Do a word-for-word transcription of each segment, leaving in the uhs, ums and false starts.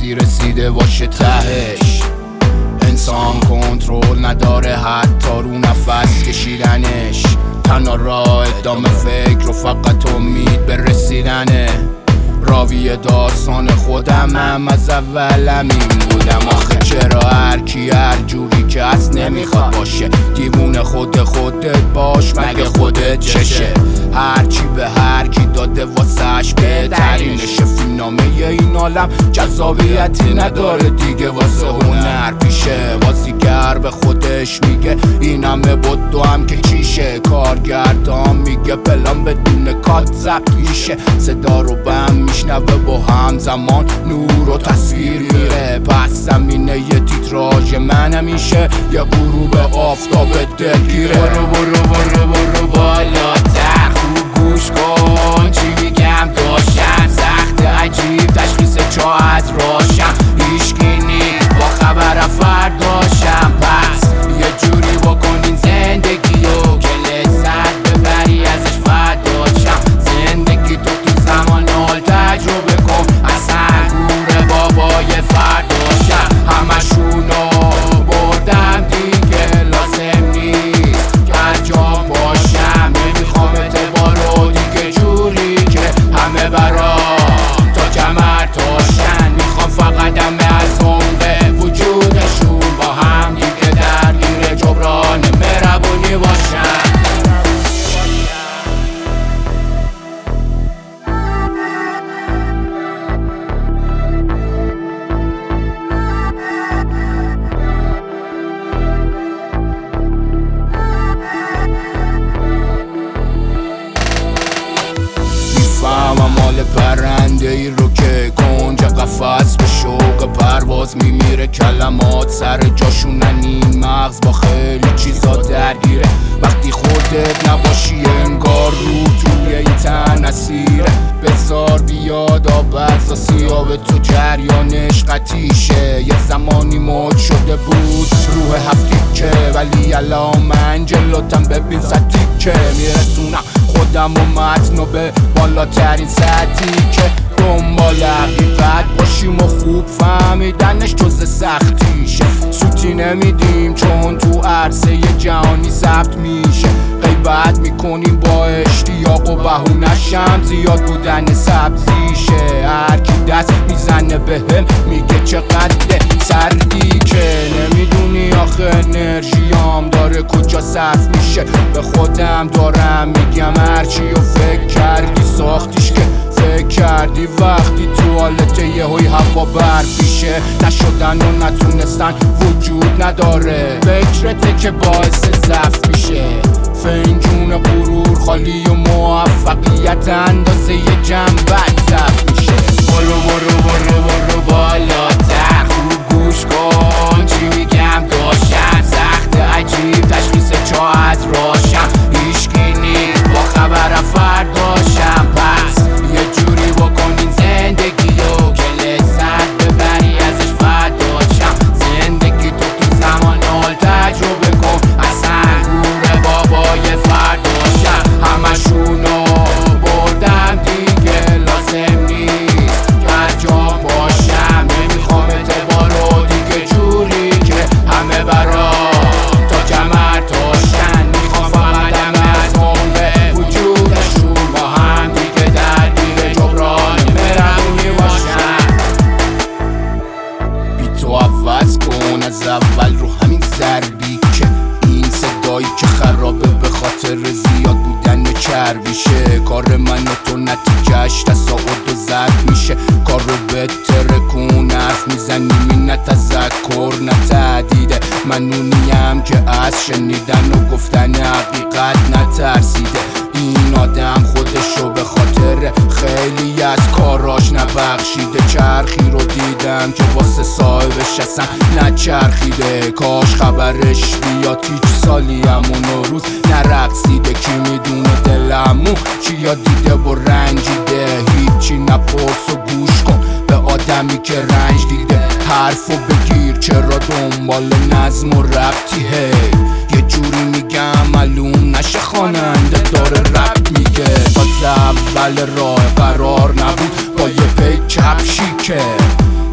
وقتی رسیده باشه تهش. انسان کنترل نداره حتی رو نفس کشیدنش، تنها راه ادامه فکر و فقط امید به رسیدنه. راوی داستان خودم هم از اول همین بودم. آخه چرا هر کی هر جوری که هست نمیخواد باشه؟ دیوونه خود خودت باش مگه خودت چشه؟ هرچی به هر کی داده واسهش بهترینشه. فیلم نامه این عالم جذابیتی نداره دیگه واسه هنر پیشه. بازیگر به خودش میگه این همه بود دو هم که چیشه. کارگردان میگه پلان بدون کات ضبط میشه. صدا رو بم میشنوه با هم زمان نور و تصویر میره. پس زمینه یه تیتراژ من همیشه یه غروب آفتاب دلگیره. برو برو برو برو بالاتر خوب گوش کن چی میگم داشتم سخت عجیب تشخیص چاهت راشم هیشکی نی با خبر فرداشم. پس یه جوری بکنین زندگیو که لذت ببری ازش فداشم. زندگی تو تو زمان حال تجربه کن اصلا گوره بابای فرداشم. همشونو بردم دیگه لازم نیست که هر جا باشم. نمیخوام اعتبارو دیگه جوری که همه برام تا کمر تاشن. میخوام فقط همه از عمق وجودشون با هم دیگه درگیر جبران مهربونی باشن. میفهمم مال پرنده ای رو که کنج قفس به شوق پرواز میمیره. کلمات سر جاشونن این مغز با خیلی چیزا درگیره. وقتی خودت نباشی انگار رو توی این تن اسیره. بذار بیاد آب از آسیاب تو جریانش قطیشه. یه زمانی مد شده بود روح هفتی که ولی الان من جلوتم ببین سطی که میرسونم خودم و متنو به بالاترین سطحی که دنبال حقیقت باشیم و خوب فهمیدنش جز سختیشه. سوتی نمیدیم چون تو عرصه جهانی ثبت میشه. غیبت میکنیم با اشتیاق و بهونشم زیاد بودن سبزیشه. هرکی دست میزنه بهم میگه چقدر سردی که نمیدونی آخه انرژیام داره کجا صرف میشه. به خودم دارم میگم هرچی و فکر کردی ساختیش که فکر کردی وقتی تو حالت یه هوی هوا برفیشه. نشدن و نتونستن وجود نداره فکرته که باعث ضعف میشه. فنجون غرور خالی و موفقیت اندازه یه جنبت ضعف میشه. برو برو برو برو بالاتر خوب گوش کن چی میگم داشتم سخت عجیب تشخیص چاهت راشم هیشکی نی با خبر فرداشم. پس یه جوری بکنین زندگیو که لذت ببری ازش فداشم. زندگی تو تو زمان حال تجربه کن اصلا گوره بابای فرداشم. همشونو بردم دیگه لازم نیست که هر جا باشم. نمیخوام اعتبارو دیگه جوری که همه برام تا کمر تاشن. میخوام فقط همه از عمق وجودشون با هم دیگه درگیر جبران مهربونی باشن. بی تو عوض کن از اول رو همین ضربی که این صدایی که خرابه به خاطر زیاد بودن چربیشه. کار من و تو نتیجهش تصاعد و زد میشه. کار رو بهتره کن حرف میزنیم نه تذکر نه تهدیده. من اونیم که از شنیدن و گفتن حقیقت نترسیده. این آدم خودشو به خاطر خیلی از کاراش نبخشیده. چرخی رو دیدم که واسه صاحبش اصلا نچرخیده. کاش خبرش بیاد هیچ سالی همون روز نرقصیده. کی میدونه دلمو چیا دیده و رنجیده. هیچی نپرس و گوش کن به آدمی که رنج دیده. حرفو بگیر چرا دنبال نظم و ربطی هی. یه جوری میگم معلوم نشه خواننده داره رپ میگه. تازه اول راه قرار نبود با یه پی کپشی که تن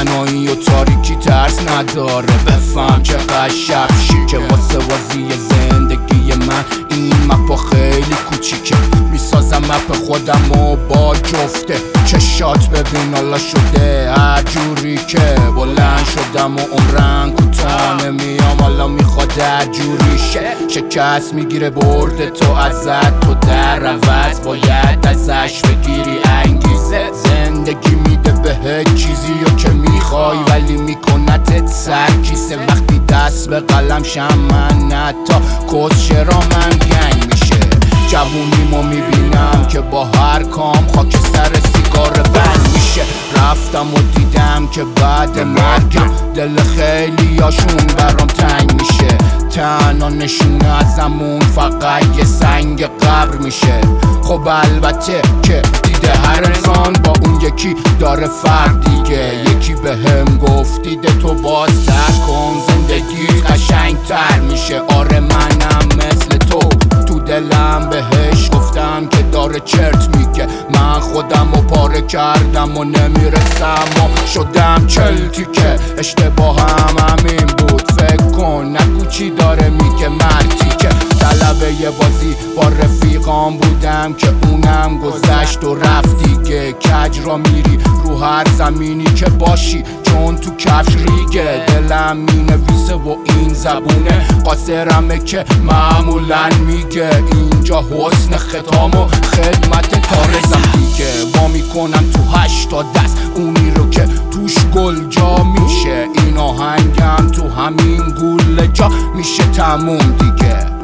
تنهایی و تاریکی ترس نداره. بفهم چقدر شب شیکه واسه بازی زندگی من این مپا خیلی کوچیکه. میسازم مپ خودم و با جفته چشات ببین حالا شده هر جوری که بلند شدم و عمرن کوتاه نمیام حالا میخواد هر جوری شه. شکست میگیره برده تو ازت تو در عوض باید ازش بگیری انگیزه. زندگی میده بهت چیزی رو که میخوای ولی میکنتت سرکیسه. وقتی دست به قلم شم من نتا کس چرا من گنگ میشه. جوونیمو میبینم که با هر کام خاک سر سیگار بند میشه. رفتم و دیدم که بعد مرگم دل خیلی هاشون برام تنگ میشه. تنها نشونه ازمون فقط یه سنگ قبر میشه. خب البته که دیده هر انسان با اون یکی داره فرق دیگه. یکی به هم گفت دیده تو باز تر کن زندگی قشنگ تر میشه. آره منم مثل تو تو دلم بهش گفتم که داره چرت میگه. من خودم رو پاره کردم و نمیرسم و شدم چل تیکه. اشتباهم همین بود فکر کن نگو چی داره میگه مردی که طلبه یه بازی با رفیقام بودم که اونم گذشت و رفت دیگه. کج را میری رو هر زمینی که باشی چون تو کفش ریگه. دلم مینویسه و این زبونه قاصرمه که معمولا میگه اینجا حسن ختام و خدمت تارزم دیگه. وا میکنم تو هشتا دست اونی رو که توش گل جا میشه. این آهنگم تو همین گوله جا میشه تموم دیگه.